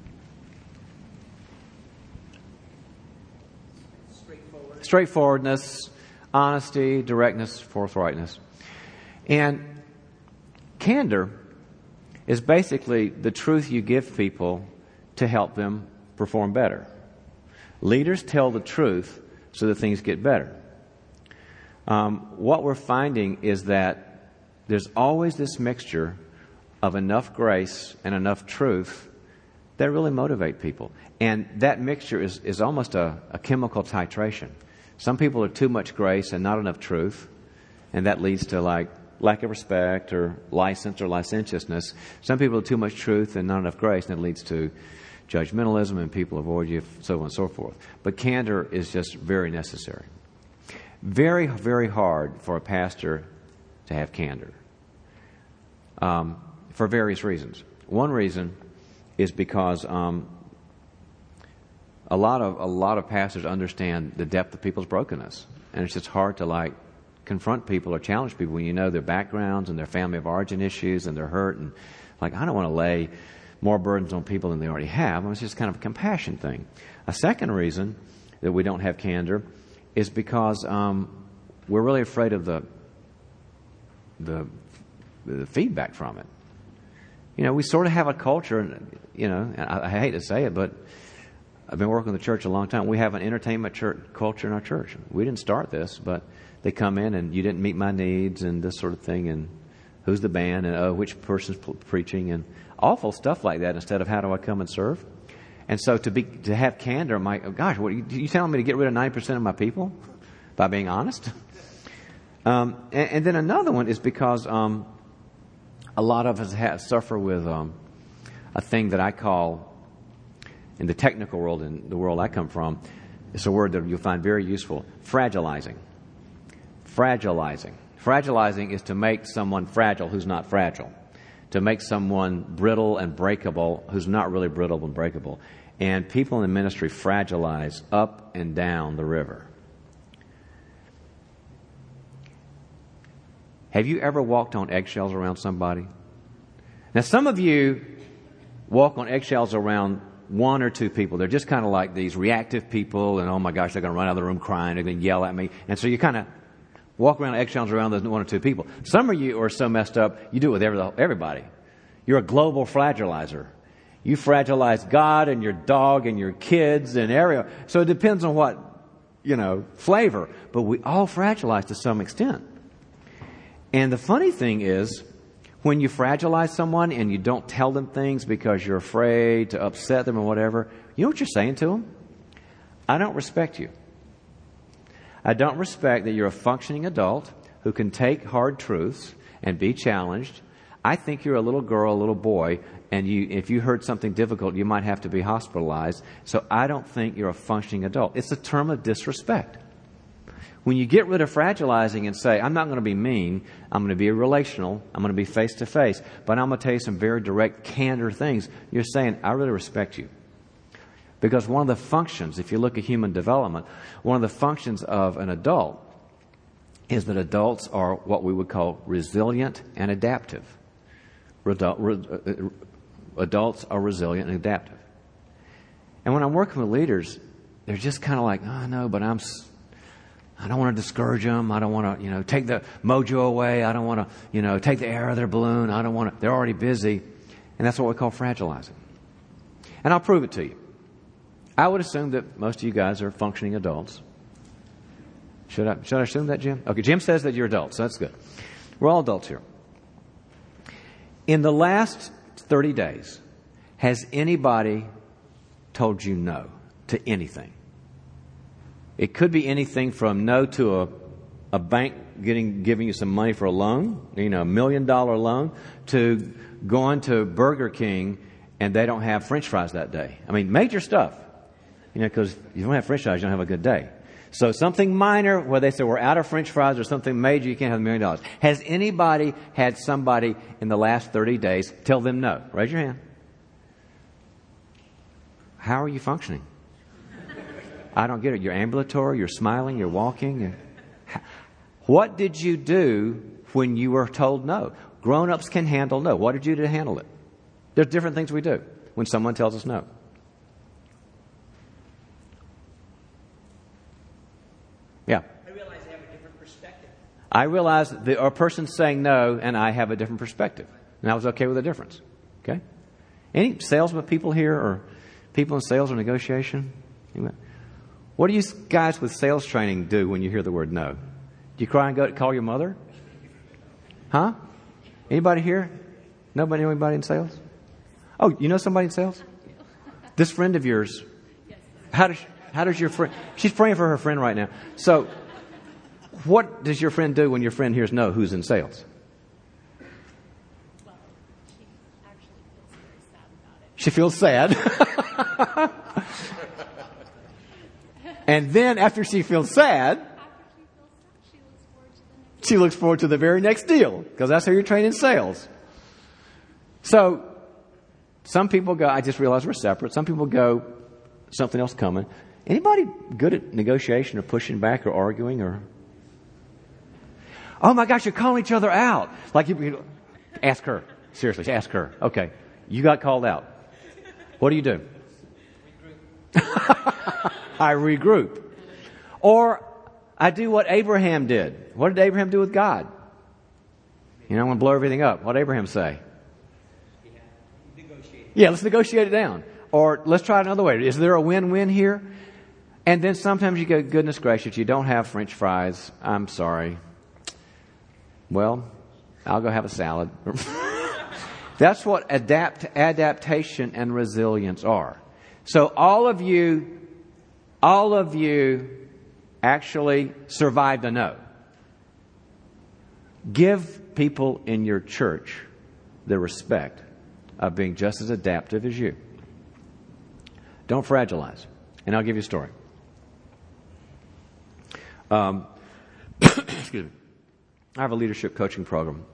Straightforwardness, honesty, directness, forthrightness. And candor is basically the truth you give people to help them perform better. Leaders tell the truth so that things get better. What we're finding is that there's always this mixture of enough grace and enough truth that really motivate people. And that mixture is almost a chemical titration. Some people are too much grace and not enough truth, and that leads to like lack of respect or license or licentiousness. Some people are too much truth and not enough grace, and it leads to judgmentalism and people avoid you, so on and so forth. But candor is just very necessary. Very, very hard for a pastor to have candor for various reasons. One reason is because a lot of pastors understand the depth of people's brokenness, and it's just hard to confront people or challenge people when you know their backgrounds and their family of origin issues and their hurt, and I don't want to lay more burdens on people than they already have. It's just kind of a compassion thing. A second reason that we don't have candor is because we're really afraid of the feedback from it. We sort of have a culture, and I hate to say it, but I've been working with the church a long time. We have an entertainment culture in our church. We didn't start this, but they come in and you didn't meet my needs and this sort of thing, and who's the band, and which person's preaching, and awful stuff like that instead of how do I come and serve. And so to have candor, I'm like, oh gosh, what are you telling me to get rid of 90% of my people by being honest? And then another one is because a lot of us suffer with a thing that I call, in the technical world, in the world I come from, it's a word that you'll find very useful, fragilizing. Fragilizing. Fragilizing is to make someone fragile who's not fragile. To make someone brittle and breakable who's not really brittle and breakable. And people in the ministry fragilize up and down the river. Have you ever walked on eggshells around somebody? Now, some of you walk on eggshells around one or two people. They're just kind of like these reactive people, and oh my gosh, they're going to run out of the room crying, they're going to yell at me. And so you kind of walk around eggshells around those one or two people. Some of you are so messed up, you do it with everybody. You're a global fragilizer. You fragilize God and your dog and your kids and area. So it depends on what, flavor. But we all fragilize to some extent. And the funny thing is, when you fragilize someone and you don't tell them things because you're afraid to upset them or whatever, you know what you're saying to them? I don't respect you. I don't respect that you're a functioning adult who can take hard truths and be challenged. I think you're a little girl, a little boy, and if you heard something difficult, you might have to be hospitalized. So I don't think you're a functioning adult. It's a term of disrespect. When you get rid of fragilizing and say, I'm not going to be mean, I'm going to be relational, I'm going to be face-to-face, but I'm going to tell you some very direct, candor things, you're saying, I really respect you. Because one of the functions, if you look at human development, one of the functions of an adult is that adults are what we would call resilient and adaptive. Adults are resilient and adaptive. And when I'm working with leaders, they're just kind of like, oh, no, but I don't want to discourage them. I don't want to, take the mojo away. I don't want to, take the air out of their balloon. I don't want to, they're already busy. And that's what we call fragilizing. And I'll prove it to you. I would assume that most of you guys are functioning adults. Should I assume that, Jim? Okay, Jim says that you're adults, so that's good. We're all adults here. In the last 30 days, has anybody told you no to anything. It could be anything from no to a bank giving you some money for a loan, $1 million loan, to going to Burger King and they don't have French fries that day. I mean, major stuff. Because you don't have French fries, you don't have a good day. So something minor where they say we're out of French fries, or something major, you can't have $1 million. Has anybody had somebody in the last 30 days tell them no? Raise your hand. How are you functioning? I don't get it. You're ambulatory, you're smiling, you're walking. What did you do when you were told no? Grown-ups can handle no. What did you do to handle it? There's different things we do when someone tells us no. Yeah. I realize I have a different perspective. I realize a person saying no and I have a different perspective. And I was okay with the difference. Okay? Any salesman people here or people in sales or negotiation? What do you guys with sales training do when you hear the word no? Do you cry and go to call your mother? Huh? Anybody here? Nobody know anybody in sales? Oh, you know somebody in sales? This friend of yours. How does your friend... She's praying for her friend right now. So, what does your friend do when your friend hears no, who's in sales? Well, she actually feels very sad about it. She feels sad. And then after she feels sad, she looks forward to the very next deal. Because that's how you're trained in sales. So, some people go, I just realized we're separate. Some people go, something else coming. Anybody good at negotiation or pushing back or arguing or... Oh my gosh, you're calling each other out. Like you ask her. Seriously, ask her. Okay, you got called out. What do you do? I regroup. Or I do what Abraham did. What did Abraham do with God? I want to blow everything up. What did Abraham say? Yeah, let's negotiate it down. Or let's try it another way. Is there a win-win here? And then sometimes you go, goodness gracious, you don't have French fries. I'm sorry. Well, I'll go have a salad. That's what adaptation and resilience are. So all of you actually survived a no. Give people in your church the respect of being just as adaptive as you. Don't fragilize. And I'll give you a story. Excuse me. I have a leadership coaching program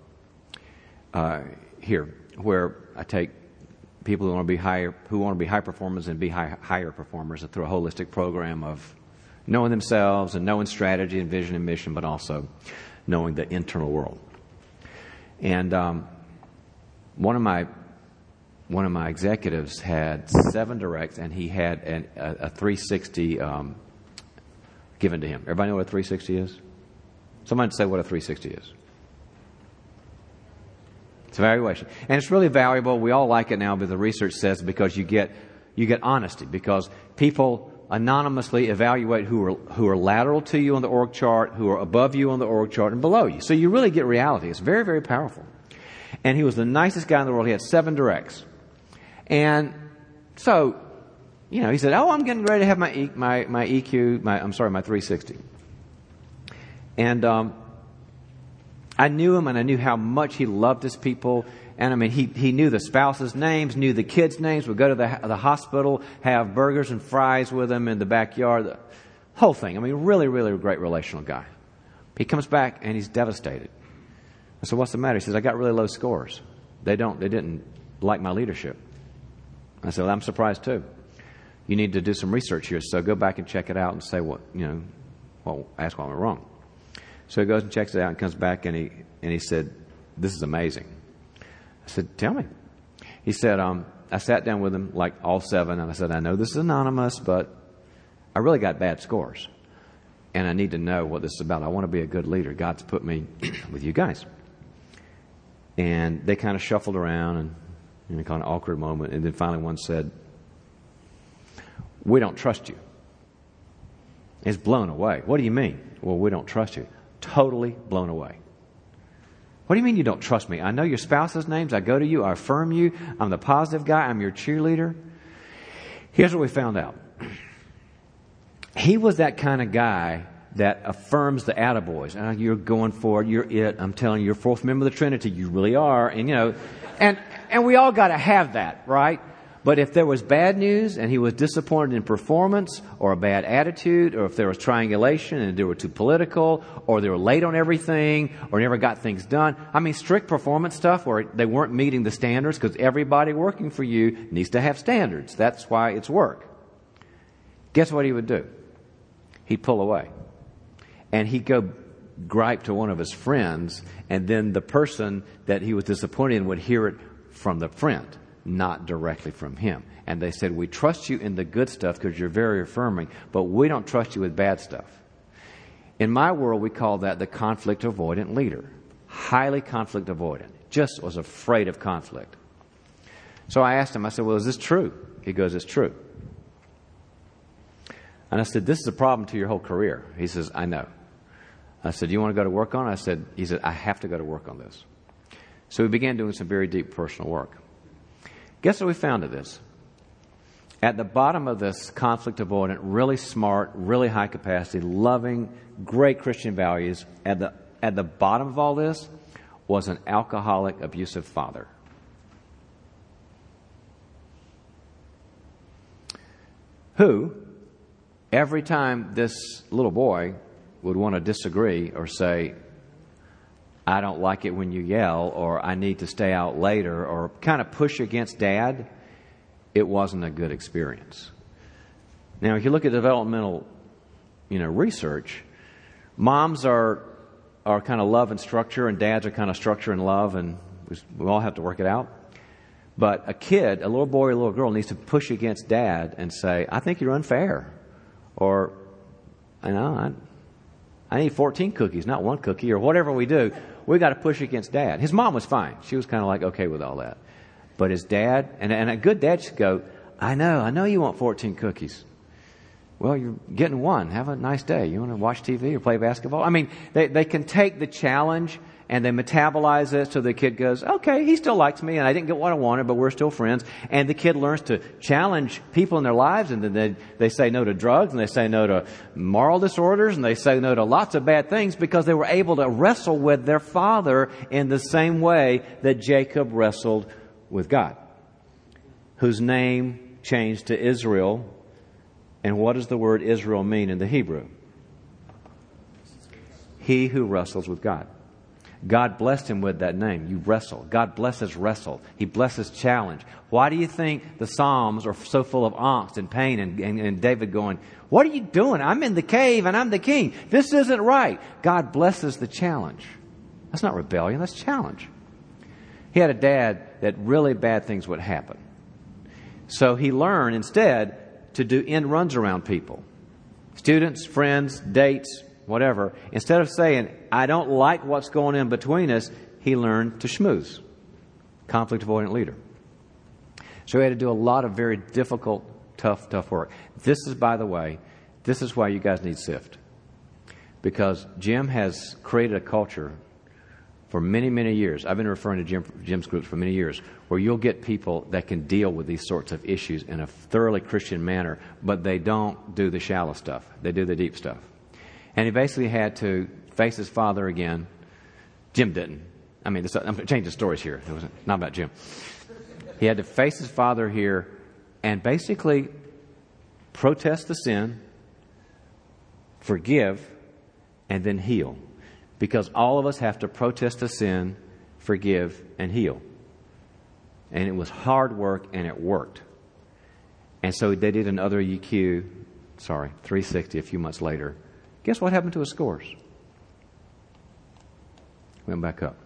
here where I take people who want to be high performers and be higher performers through a holistic program of knowing themselves and knowing strategy and vision and mission, but also knowing the internal world. And one of my executives had 7 directs, and he had a 360 given to him. Everybody know what a 360 is? Somebody say what a 360 is. It's evaluation. And it's really valuable. We all like it now, but the research says because you get honesty, because people anonymously evaluate who are lateral to you on the org chart, who are above you on the org chart, and below you. So you really get reality. It's very, very powerful. And he was the nicest guy in the world. He had 7 directs. And so, he said, I'm getting ready to have my EQ, my 360. And I knew him, and I knew how much he loved his people. And he knew the spouses' names, knew the kids' names, would go to the hospital, have burgers and fries with them in the backyard. The whole thing. Really, really great relational guy. He comes back, and he's devastated. I said, what's the matter? He says, I got really low scores. They didn't like my leadership. I said, well, I'm surprised too. You need to do some research here, so go back and check it out and say ask what went wrong. So he goes and checks it out and comes back and he said, this is amazing. I said, tell me. He said, I sat down with him, like all 7, and I said, I know this is anonymous, but I really got bad scores. And I need to know what this is about. I want to be a good leader. God's put me with you guys. And they kind of shuffled around and kind of awkward moment. And then finally one said, we don't trust you. It's blown away. What do you mean? Well, we don't trust you. Totally blown away. What do you mean you don't trust me? I know your spouse's names. I go to you. I affirm you. I'm the positive guy. I'm your cheerleader. Here's what we found out. he was that kind of guy that affirms the attaboys. You're going for it. You're it. I'm telling you, you're fourth member of the Trinity. You really are. And, and we all got to have that, right? But if there was bad news and he was disappointed in performance or a bad attitude, or if there was triangulation and they were too political, or they were late on everything, or never got things done. I mean, strict performance stuff where they weren't meeting the standards, because everybody working for you needs to have standards. That's why it's work. Guess what he would do? He'd pull away. And he'd go gripe to one of his friends, and then the person that he was disappointed in would hear it from the friend, not directly from him. And they said, we trust you in the good stuff because you're very affirming, but we don't trust you with bad stuff. In my world, we call that the conflict avoidant leader. Highly conflict avoidant. Just was afraid of conflict. So I asked him, I said, well, is this true? He goes, it's true. And I said, this is a problem to your whole career. He says, I know. I said, do you want to go to work on it? He said, I have to go to work on this. So we began doing some very deep personal work. Guess what we found of this? At the bottom of this conflict avoidant, really smart, really high capacity, loving, great Christian values, at the bottom of all this was an alcoholic, abusive father. Who, every time this little boy would want to disagree or say, I don't like it when you yell, or I need to stay out later, or kind of push against Dad, it wasn't a good experience. Now, if you look at developmental, research, moms are kind of love and structure, and dads are kind of structure and love, and we all have to work it out. But a kid, a little boy or a little girl, needs to push against Dad and say, I think you're unfair, or, I need 14 cookies, not one cookie, or whatever we do. We got to push against Dad. His mom was fine. She was kind of like okay with all that. But his dad, and a good dad should go, I know you want 14 cookies. Well, you're getting one. Have a nice day. You want to watch TV or play basketball? I mean, they can take the challenge and they metabolize it so the kid goes, okay, he still likes me and I didn't get what I wanted, but we're still friends. And the kid learns to challenge people in their lives, and then they say no to drugs, and they say no to moral disorders, and they say no to lots of bad things because they were able to wrestle with their father in the same way that Jacob wrestled with God, whose name changed to Israel. And what does the word Israel mean in the Hebrew? He who wrestles with God. God blessed him with that name. You wrestle. God blesses wrestle. He blesses challenge. Why do you think the Psalms are so full of angst and pain and David going, what are you doing? I'm in the cave and I'm the king. This isn't right. God blesses the challenge. That's not rebellion. That's challenge. He had a dad that really bad things would happen. So he learned instead to do end runs around people. Students, friends, dates, whatever. Instead of saying, I don't like what's going in between us, he learned to schmooze. Conflict avoidant leader. So he had to do a lot of very difficult, tough work. This is, by the way, this is why you guys need SIFT. Because Jim has created a culture for many, many years. I've been referring to Jim's groups for many years, where you'll get people that can deal with these sorts of issues in a thoroughly Christian manner, but they don't do the shallow stuff. They do the deep stuff. And he basically had to face his father again. Jim didn't. I'm changing stories here. It was not about Jim. He had to face his father here and basically protest the sin, forgive, and then heal. Because all of us have to protest the sin, forgive, and heal. And it was hard work, and it worked. And so they did another 360 a few months later. Guess what happened to his scores? Went back up.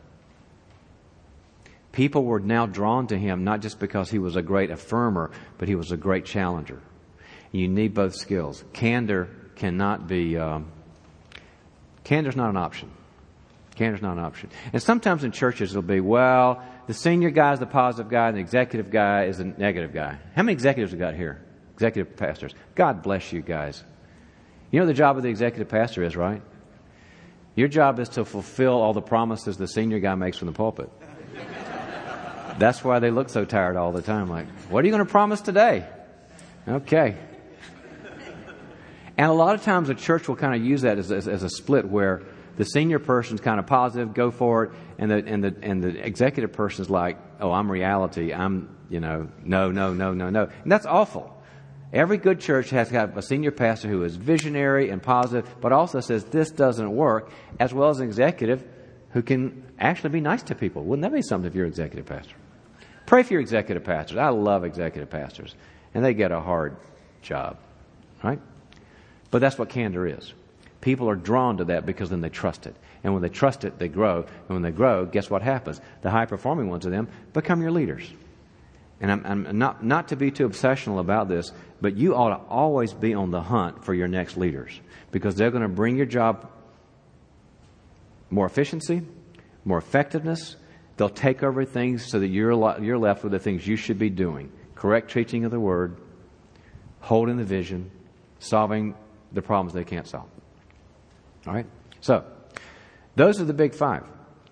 People were now drawn to him, not just because he was a great affirmer, but he was a great challenger. You need both skills. Candor cannot be... Candor's not an option. Candor's not an option. And sometimes in churches it'll be, well, the senior guy is the positive guy and the executive guy is the negative guy. How many executives we got here? Executive pastors. God bless you guys. You know what the job of the executive pastor is, right? Your job is to fulfill all the promises the senior guy makes from the pulpit. That's why they look so tired all the time. Like, what are you going to promise today? Okay. And a lot of times the church will kind of use that as a split where the senior person's kind of positive, go for it, and the executive person's like, oh, I'm reality. I'm, no. And that's awful. Every good church has to have a senior pastor who is visionary and positive, but also says this doesn't work, as well as an executive who can actually be nice to people. Wouldn't that be something if you're an executive pastor? Pray for your executive pastors. I love executive pastors, and they get a hard job, right? But that's what candor is. People are drawn to that because then they trust it. And when they trust it, they grow. And when they grow, guess what happens? The high-performing ones of them become your leaders. And I'm not to be too obsessional about this, but you ought to always be on the hunt for your next leaders because they're going to bring your job more efficiency, more effectiveness. They'll take over things so that you're left with the things you should be doing. Correct teaching of the Word, holding the vision, solving the problems they can't solve. All right? So, those are the big five.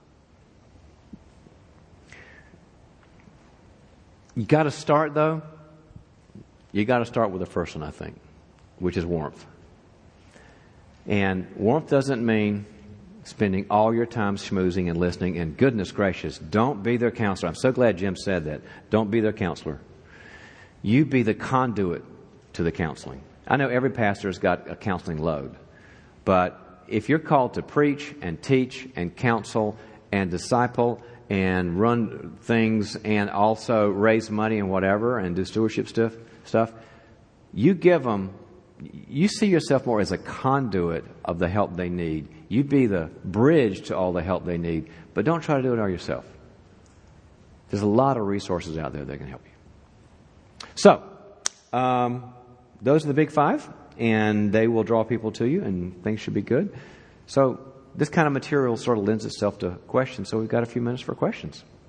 You got to start, though. You got to start with the first one, I think, which is warmth. And warmth doesn't mean spending all your time schmoozing and listening. And goodness gracious, don't be their counselor. I'm so glad Jim said that. Don't be their counselor. You be the conduit to the counseling. I know every pastor has got a counseling load. But if you're called to preach and teach and counsel and disciple and run things and also raise money and whatever and do stewardship stuff, you give them, you see yourself more as a conduit of the help they need. You be the bridge to all the help they need, but don't try to do it all yourself. There's a lot of resources out there that can help you. So, those are the big five, and they will draw people to you, and things should be good. So, this kind of material sort of lends itself to questions, so we've got a few minutes for questions.